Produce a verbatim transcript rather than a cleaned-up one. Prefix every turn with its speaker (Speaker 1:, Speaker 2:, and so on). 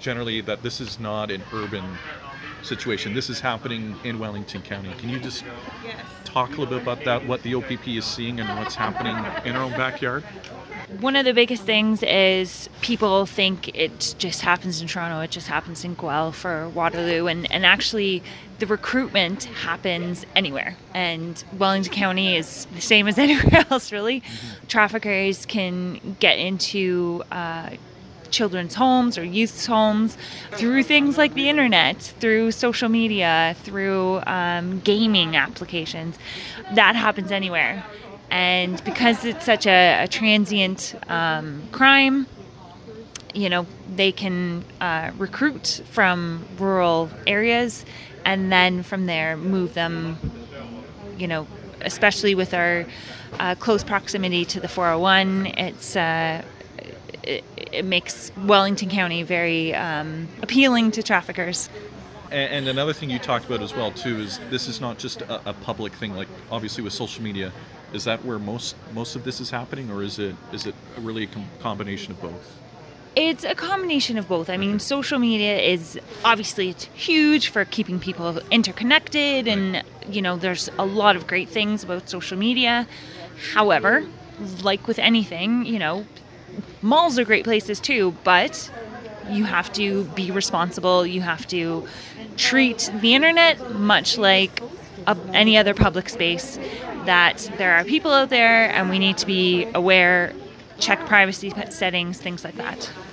Speaker 1: generally that this is not an urban situation. This is happening in Wellington County. Can you just
Speaker 2: Yes.
Speaker 1: talk a little bit about that, what the O P P is seeing and what's happening in our own backyard?
Speaker 2: One of the biggest things is people think it just happens in Toronto, it just happens in Guelph or Waterloo, and, and actually the recruitment happens anywhere. And Wellington County is the same as anywhere else, really. Mm-hmm. Traffickers can get into uh, children's homes or youth's homes through things like the internet, through social media, through um, gaming applications. That happens anywhere. And because it's such a, a transient um, crime, you know, they can uh, recruit from rural areas and then from there move them, you know, especially with our uh, close proximity to the four oh one, it's uh, it, it makes Wellington County very um, appealing to traffickers.
Speaker 1: And another thing you talked about as well, too, is this is not just a, a public thing, like obviously with social media. Is that where most most of this is happening, or is it is it really a com- combination of both?
Speaker 2: It's a combination of both. I mean, social media is obviously it's huge for keeping people interconnected, and you know, there's a lot of great things about social media. However, like with anything, you know, malls are great places too, but you have to be responsible. You have to treat the internet much like a, any other public space, that there are people out there and we need to be aware, check privacy settings, things like that.